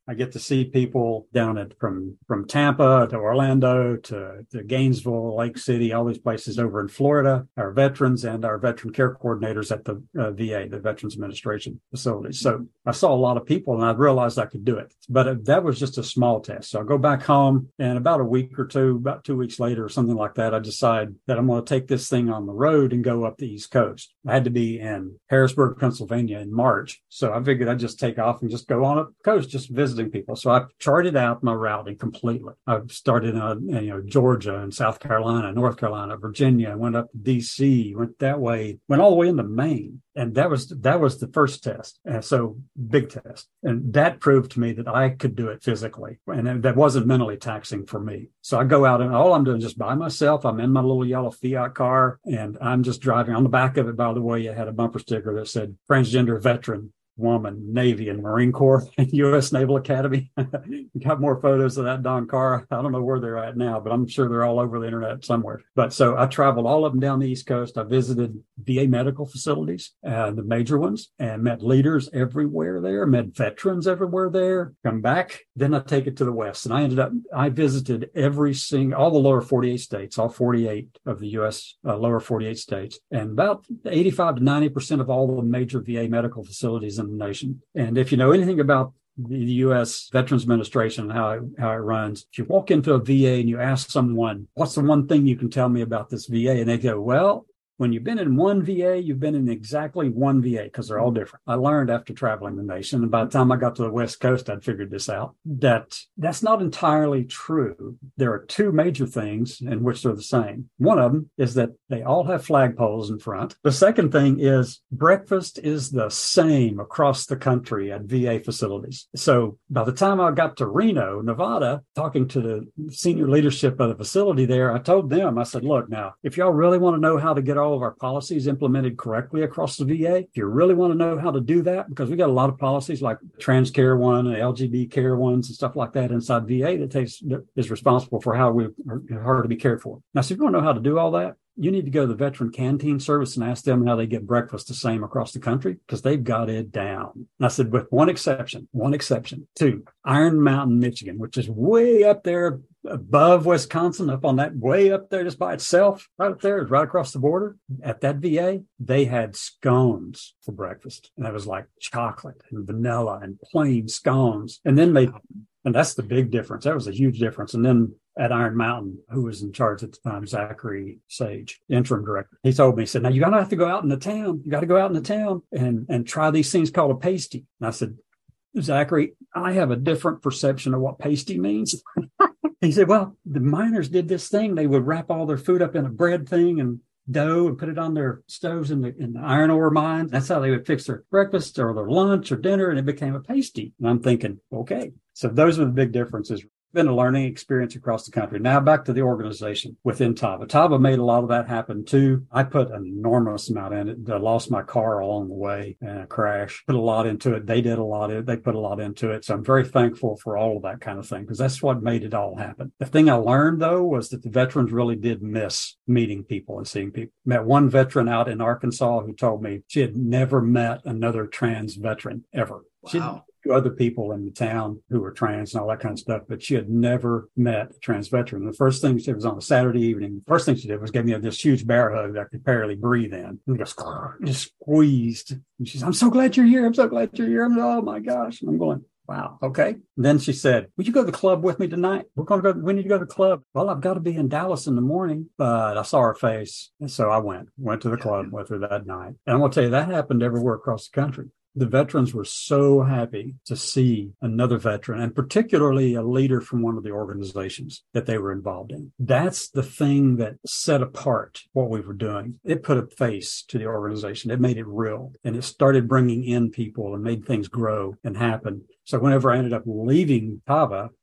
I get to see people down at from from Tampa to Orlando to, to Gainesville, Lake City, all these places over in Florida, our veterans and our veteran care coordinators at the uh, V A, the Veterans Administration facilities. So I saw a lot of people and I realized I could do it. But uh, that was just a small test. So I go back home and about a week or two, about two weeks later or something like that, I decide that I'm going to take this thing on the road and go up the East Coast. I had to be in Harrisburg, Pennsylvania in March. So I figured I'd just take off and just go on up the coast, just visiting people. So I charted out my routing completely. I started in, you know, Georgia and South Carolina, North Carolina, Virginia, went up to D C, went that way, went all the way into Maine. And that was, that was the first test. And so big test. And that proved to me that I could do it physically. And that wasn't mentally taxing for me. So I go out and all I'm doing is just by myself. I'm in my little yellow Fiat car and I'm just driving. On the back of it, by the way, it had a bumper sticker that said transgender veteran, woman, Navy and Marine Corps and U S Naval Academy. Got more photos of that darn car. I don't know where they're at now, but I'm sure they're all over the internet somewhere. But so I traveled all up and down the East Coast. I visited V A medical facilities, uh, the major ones, and met leaders everywhere there, met veterans everywhere there. Come back, then I take it to the West. And I ended up, I visited every single, all the lower forty-eight states, all forty-eight of the U S uh, lower forty-eight states, and about eighty-five to ninety percent of all the major V A medical facilities in the nation. And if you know anything about the U S Veterans Administration and how it, how it runs, if you walk into a V A and you ask someone, what's the one thing you can tell me about this V A? And they go, well, when you've been in one V A, you've been in exactly one V A because they're all different. I learned after traveling the nation, and by the time I got to the West Coast, I'd figured this out, that that's not entirely true. There are two major things in which they're the same. One of them is that they all have flagpoles in front. The second thing is breakfast is the same across the country at V A facilities. So by the time I got to Reno, Nevada, talking to the senior leadership of the facility there, I told them, I said, look, now, if y'all really want to know how to get all of our policies implemented correctly across the V A, if you really want to know how to do that, because we got a lot of policies like trans care one and L G B T care ones and stuff like that inside V A that takes that is responsible for how we are to be cared for. Now, so if you want to know how to do all that, you need to go to the Veteran Canteen Service and ask them how they get breakfast the same across the country, because they've got it down. And I said, with one exception, one exception, to Iron Mountain, Michigan, which is way up there above Wisconsin, up on that way up there just by itself, right up there, right across the border. At that V A, they had scones for breakfast. And that was like chocolate and vanilla and plain scones. And then they, and that's the big difference. That was a huge difference. And then at Iron Mountain, who was in charge at the time, Zachary Sage, interim director, he told me, he said, now you're going to have to go out into town. You got to go out into town and, and try these things called a pasty. And I said, Zachary, I have a different perception of what pasty means. He said, well, the miners did this thing. They would wrap all their food up in a bread thing and dough and put it on their stoves in the, in the iron ore mines. That's how they would fix their breakfast or their lunch or dinner, and it became a pasty. And I'm thinking, okay. So those are the big differences. Been a learning experience across the country. Now back to the organization within TAVA. TAVA made a lot of that happen too. I put an enormous amount in it. I lost my car along the way in a crash. Put a lot into it. They did a lot of it. They put a lot into it. So I'm very thankful for all of that kind of thing, because that's what made it all happen. The thing I learned though was that the veterans really did miss meeting people and seeing people. Met one veteran out in Arkansas who told me she had never met another trans veteran ever. Wow. She other people in the town who were trans and all that kind of stuff, but she had never met a trans veteran. The first thing she did was on a Saturday evening. The first thing she did was give me this huge bear hug that I could barely breathe in. And just, just squeezed. And she said, I'm so glad you're here. I'm so glad you're here. I'm, oh my gosh. And I'm going, wow. Okay. And then she said, would you go to the club with me tonight? We're going to go. We need to go to the club. Well, I've got to be in Dallas in the morning, but I saw her face. And so I went, went to the club with her that night. And I'm going to tell you, that happened everywhere across the country. The veterans were so happy to see another veteran, and particularly a leader from one of the organizations that they were involved in. That's the thing that set apart what we were doing. It put a face to the organization. It made it real, and it started bringing in people and made things grow and happen. So whenever I ended up leaving TAVA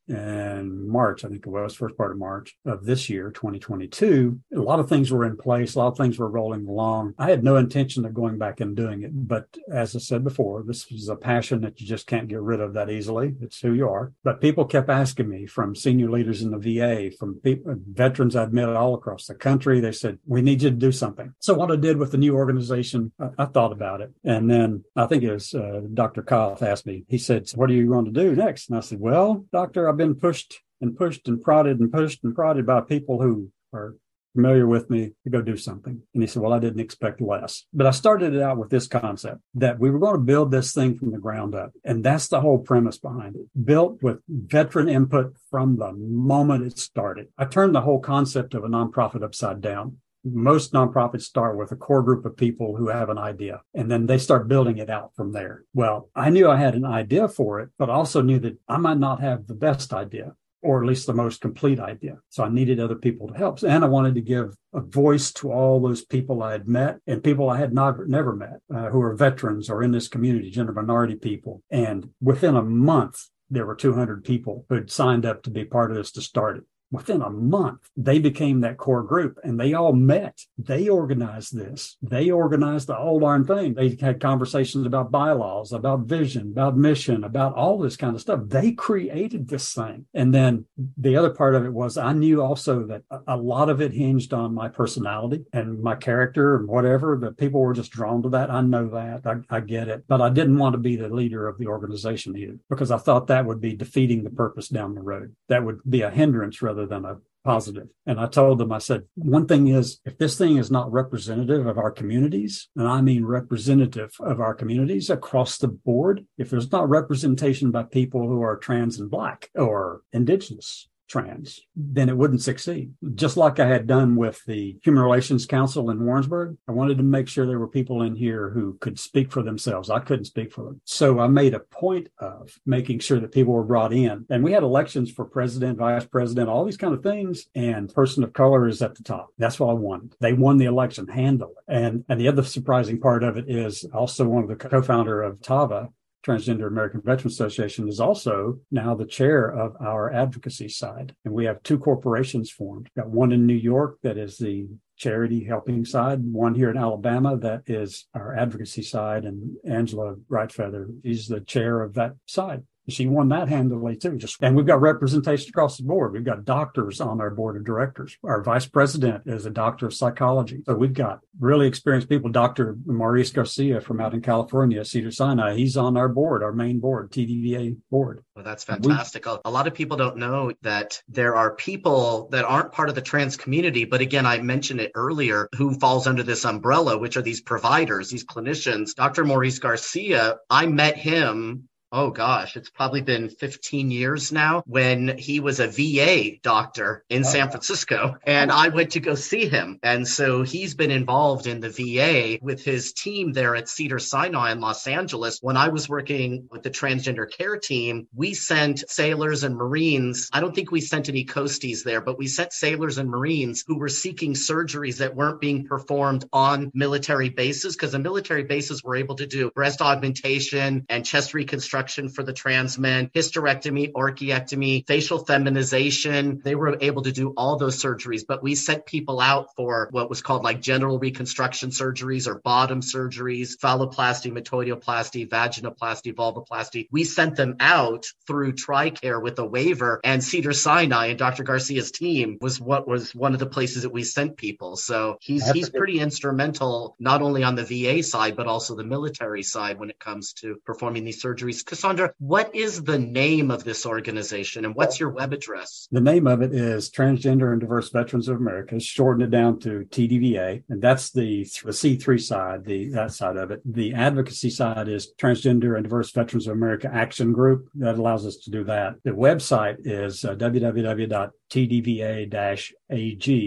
in March, I think it was, first part of March of this year, twenty twenty-two. A lot of things were in place. A lot of things were rolling along. I had no intention of going back and doing it. But as I said before, this is a passion that you just can't get rid of that easily. It's who you are. But people kept asking me, from senior leaders in the V A, from people, veterans I'd met all across the country. They said, we need you to do something. So what I did with the new organization, I, I thought about it. And then I think it was uh, Doctor Koth asked me, he said, so what are you going to do next? And I said, well, doctor, I've been pushed and pushed and prodded and pushed and prodded by people who are familiar with me to go do something. And he said, well, I didn't expect less. But I started it out with this concept that we were going to build this thing from the ground up. And that's the whole premise behind it, built with veteran input from the moment it started. I turned the whole concept of a nonprofit upside down. Most nonprofits start with a core group of people who have an idea, and then they start building it out from there. Well, I knew I had an idea for it, but also knew that I might not have the best idea, or at least the most complete idea. So I needed other people to help. And I wanted to give a voice to all those people I had met and people I had not, never met, uh, who are veterans or in this community, gender minority people. And within a month, there were two hundred people who had signed up to be part of this to start it. Within a month, they became that core group, and they all met. They organized this. They organized the whole darn thing. They had conversations about bylaws, about vision, about mission, about all this kind of stuff. They created this thing. And then the other part of it was I knew also that a lot of it hinged on my personality and my character and whatever, that people were just drawn to that. I know that. I, I get it. But I didn't want to be the leader of the organization either, because I thought that would be defeating the purpose down the road. That would be a hindrance rather than a positive. And I told them, I said, one thing is, if this thing is not representative of our communities, and I mean representative of our communities across the board, if there's not representation by people who are trans and Black or indigenous trans, then it wouldn't succeed. Just like I had done with the Human Relations Council in Warrensburg, I wanted to make sure there were people in here who could speak for themselves. I couldn't speak for them. So I made a point of making sure that people were brought in. And we had elections for president, vice president, all these kind of things. And person of color is at the top. That's what I wanted. They won the election handily. And, and the other surprising part of it is also one of the co-founder of T A V A, Transgender American Veterans Association, is also now the chair of our advocacy side. And we have two corporations formed. We've got one in New York that is the charity helping side, one here in Alabama that is our advocacy side. And Angela Brightfeather is the chair of that side. She won that handily too. Just, and we've got representation across the board. We've got doctors on our board of directors. Our vice president is a doctor of psychology. So we've got really experienced people. Doctor Maurice Garcia from out in California, Cedars-Sinai, he's on our board, our main board, T D V A board. Well, that's fantastic. We, a lot of people don't know that there are people that aren't part of the trans community. But again, I mentioned it earlier, who falls under this umbrella, which are these providers, these clinicians. Doctor Maurice Garcia, I met him Oh gosh, it's probably been fifteen years now, when he was a V A doctor in San Francisco, and I went to go see him. And so he's been involved in the V A with his team there at Cedars-Sinai in Los Angeles. When I was working with the transgender care team, we sent sailors and Marines. I don't think we sent any coasties there, but we sent sailors and Marines who were seeking surgeries that weren't being performed on military bases, because the military bases were able to do breast augmentation and chest reconstruction for the trans men, hysterectomy, orchiectomy, facial feminization. They were able to do all those surgeries, but we sent people out for what was called like genital reconstruction surgeries or bottom surgeries, phalloplasty, metoidioplasty, vaginoplasty, vulvoplasty. We sent them out through TRICARE with a waiver, and Cedars-Sinai and Doctor Garcia's team was what was one of the places that we sent people. So he's That's he's pretty instrumental, not only on the V A side, but also the military side when it comes to performing these surgeries. Cassandra, what is the name of this organization and what's your web address? The name of it is Transgender and Diverse Veterans of America. Shorten it down to T D V A, and that's the, the C three side, the that side of it. The advocacy side is Transgender and Diverse Veterans of America Action Group. That allows us to do that. The website is uh, w w w dot t d v a dash a g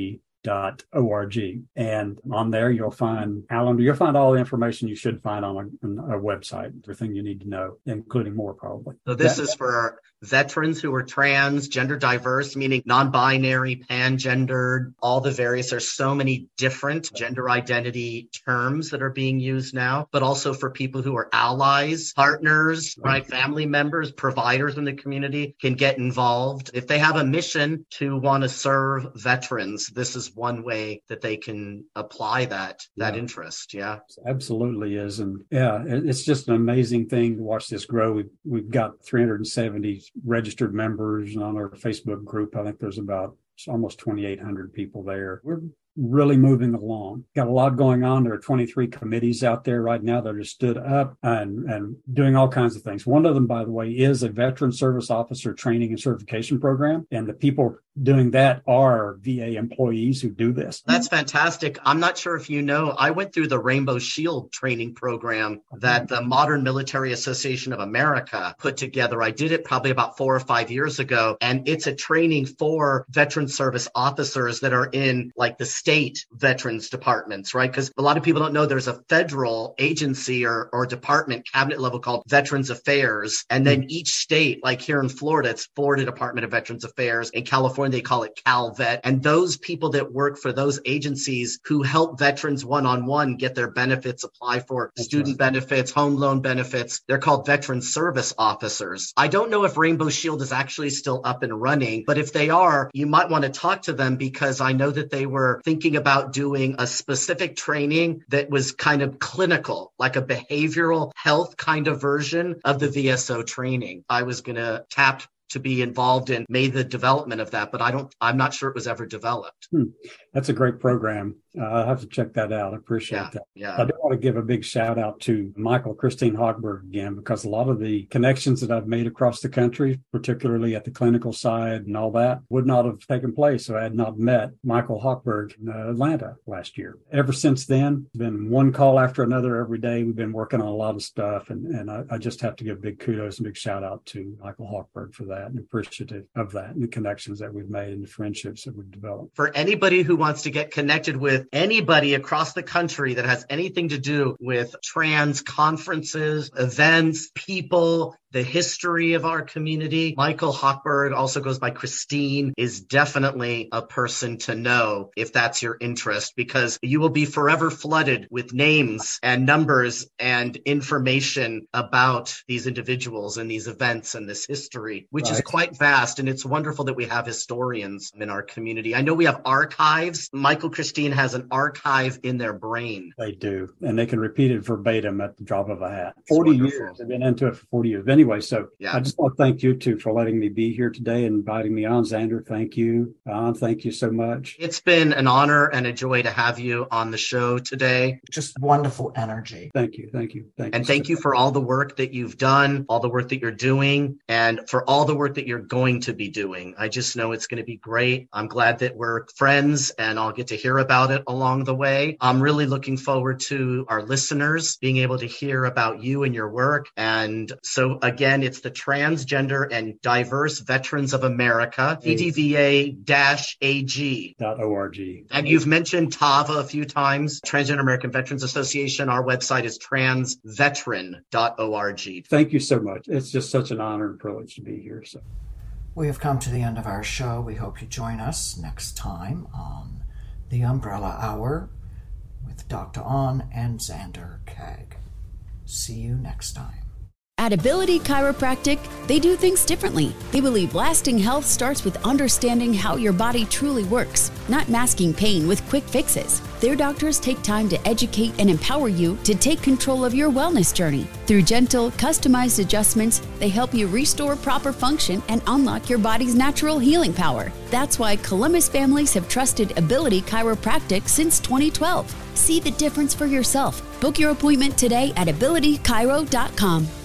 dot org. And on there, you'll find Alan, you'll find all the information you should find on a, on a website, everything you need to know, including more probably. So this that, is for veterans who are trans, gender diverse, meaning non-binary, pan-gendered, all the various. There's so many different gender identity terms that are being used now, but also for people who are allies, partners, right, family members, providers in the community can get involved. If they have a mission to want to serve veterans, this is one way that they can apply that that yeah. interest. Yeah, absolutely is. And yeah, it's just an amazing thing to watch this grow. We've, we've got three hundred seventy registered members on our Facebook group. I think there's about almost twenty-eight hundred people there. We're really moving along. Got a lot going on. There are twenty-three committees out there right now that are stood up and, and doing all kinds of things. One of them, by the way, is a veteran service officer training and certification program. And the people doing that are V A employees who do this. That's fantastic. I'm not sure if you know, I went through the Rainbow Shield training program that the Modern Military Association of America put together. I did it probably about four or five years ago. And it's a training for veteran service officers that are in like the state veterans departments, right? Because a lot of people don't know there's a federal agency or, or department, cabinet level called Veterans Affairs. And then each state, like here in Florida, it's Florida Department of Veterans Affairs. In California, they call it CalVet. And those people that work for those agencies who help veterans one-on-one get their benefits, apply for That's student right. benefits, home loan benefits, they're called veteran service officers. I don't know if Rainbow Shield is actually still up and running, but if they are, you might want to talk to them because I know that they were thinking about doing a specific training that was kind of clinical, like a behavioral health kind of version of the V S O training. I was going to tap to be involved in, made the development of that, but I don't, I'm not sure it was ever developed. Hmm. That's a great program. Uh, I'll have to check that out. I appreciate yeah, that. Yeah. I do want to give a big shout out to Michael Christine Hochberg again, because a lot of the connections that I've made across the country, particularly at the clinical side and all that, would not have taken place if I had not met Michael Hochberg in uh, Atlanta last year. Ever since then, it's been one call after another every day. We've been working on a lot of stuff, and, and I, I just have to give big kudos and big shout out to Michael Hochberg for that, and appreciative of that and the connections that we've made and the friendships that we've developed. For anybody who wants to get connected with anybody across the country that has anything to do with trans conferences, events, people, the history of our community, Michael Hochberg, also goes by Christine, is definitely a person to know if that's your interest, because you will be forever flooded with names and numbers and information about these individuals and these events and this history, which right. is quite vast. And it's wonderful that we have historians in our community. I know we have archives. Michael Christine has an archive in their brain. They do. And they can repeat it verbatim at the drop of a hat. forty years. They've been into it for forty years. Anyway, so yeah. I just want to thank you two for letting me be here today and inviting me on. Xander, thank you. Don, thank you so much. It's been an honor and a joy to have you on the show today. Just wonderful energy. Thank you. Thank you. Thank and you thank so you much. for all the work that you've done, all the work that you're doing, and for all the work that you're going to be doing. I just know it's going to be great. I'm glad that we're friends and I'll get to hear about it along the way. I'm really looking forward to our listeners being able to hear about you and your work. And so again, it's the Transgender and Diverse Veterans of America, T D V A A G dot org. And you've mentioned T A V A a few times, Transgender American Veterans Association. Our website is trans veteran dot org. Thank you so much. It's just such an honor and privilege to be here. So, we have come to the end of our show. We hope you join us next time on The Umbrella Hour with Doctor On and Xander Keg. See you next time. At Ability Chiropractic, they do things differently. They believe lasting health starts with understanding how your body truly works, not masking pain with quick fixes. Their doctors take time to educate and empower you to take control of your wellness journey. Through gentle, customized adjustments, they help you restore proper function and unlock your body's natural healing power. That's why Columbus families have trusted Ability Chiropractic since twenty twelve. See the difference for yourself. Book your appointment today at ability chiro dot com.